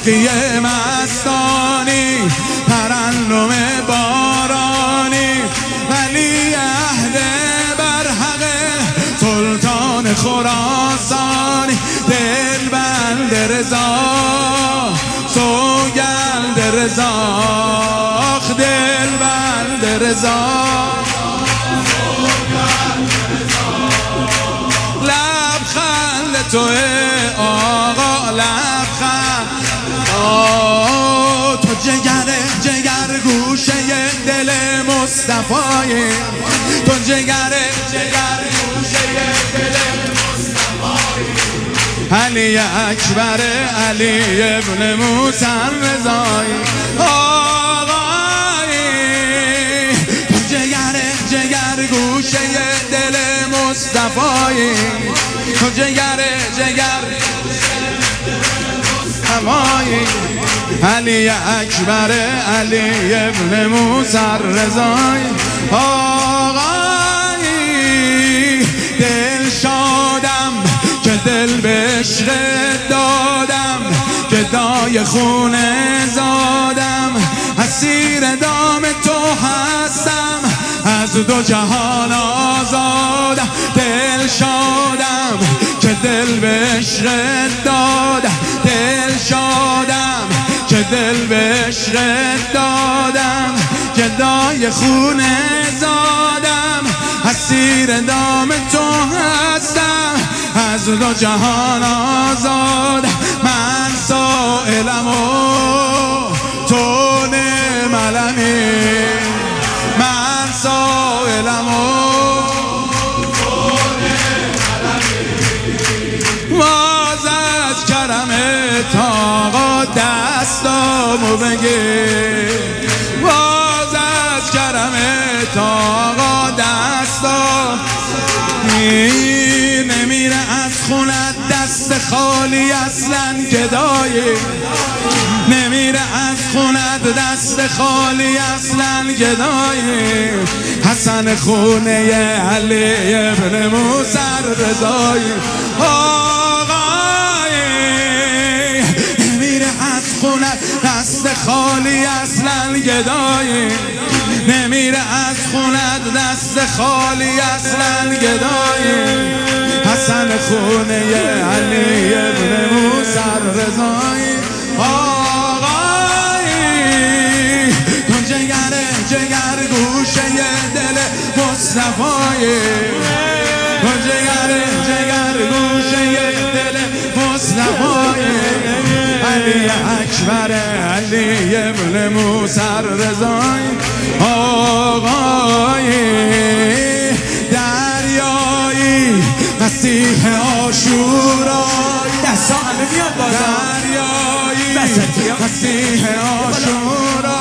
ساقی مستانی، ترنم بارانی، ولی عهد برحق سلطان خراسانی، دل بند رضا سوگند رضا، دل بند رضا لبخند توه آقا، لبخند تو جگر گوشه دل مصطفی، تو جگر گوشه دل مصطفی، علی اکبر علی ابن موسی رضایی آقایی، تو جگر گوشه دل مصطفی، تو جگر مصطفی، علی اکبر علی ابن موسی رضایی آقایی، دل شادم که دل به عشق دادم، گدای خونه زادم، اسیر دام تو هستم، از دو جهان آزادم، دل شادم که دل به عشق دادم، دل شادم که دل به عشق دادم، گدای خونه زادم، اسیر دام تو هستم، از دو جهان آزاد، من سائلم و تو نملمی، من سائلم و تو نملمی، باز از کرم آقا دستامو بگیر، باز از کرم آقا دستامو نمیره از خونت دست خالی اصلا گدایی، نمیره از خونت دست خالی اصلا گدایی، حسن خونه علی ابن موسی رضایی آقایی، نمیره از خونت دست خالی اصلا گدایی، نمیره از خونت دست خالی اصلا گدایی، حسن خونه علی ابن موسی رضایی آقایی، تو جگر گوشه دل مصطفی، تو جگر گوشه دل مصطفی، علی اکبر علی ابن موسی رضایی آقایی، دریایی مسیح عاشورایی، دستا همه میاد بالا، دریایی مسیح عاشورا،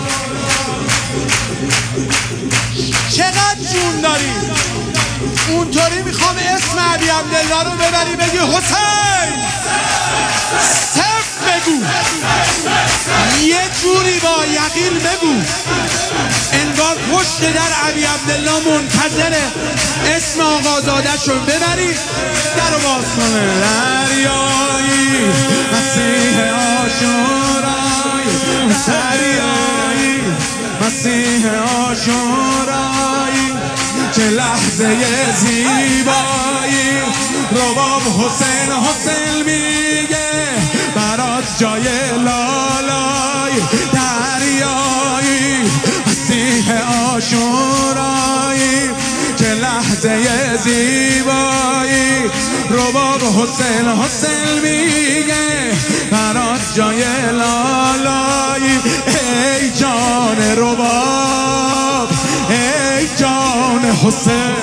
چقدر جون داری؟ اونطوری میخوام اسم علی عبدالله رو ببری بگی حسین صف بگو، یه جوری با یقین بگو انگار پشت در علی عبدالله منتظره اسم آقازاده‌شو ببری درو باز کنه، دریایی مسیح عاشورایی، دریایی مسیح عاشورایی، چه لحظه زیبایی، رباب حسین میگه برات جای لالایی، دریایی مسیح عاشورایی، چه لحظه زیبایی، رباب حسین میگه برات جای لالایی، ای جان رباب ای جان حسین،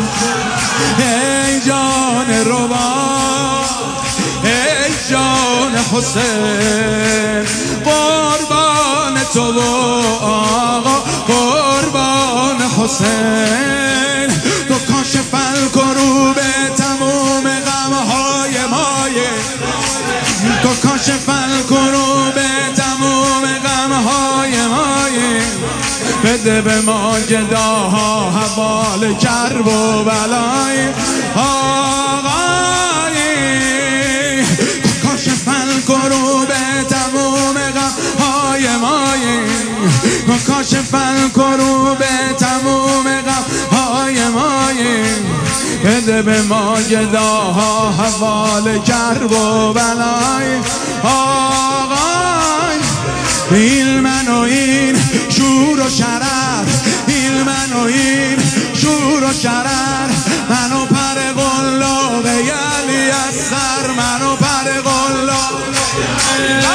ای جان رباب ای جان حسین، قربان تو و آقا قربان حسین، تو کاشف الکروب تموم غمهای مایه، تو کاشف الکروب تموم غمهای مایه، بده به ما گداها حوال کرب و بلای آقایی، تو کاشف الکروب تموم کاش فلکرو به تموم غمهای ماییم بده به ما گداها حوال کرب و بلای آقای این من و این شور و شرر این من و این شور و شرر منو پر قلاق یلی از سر منو پر قلاق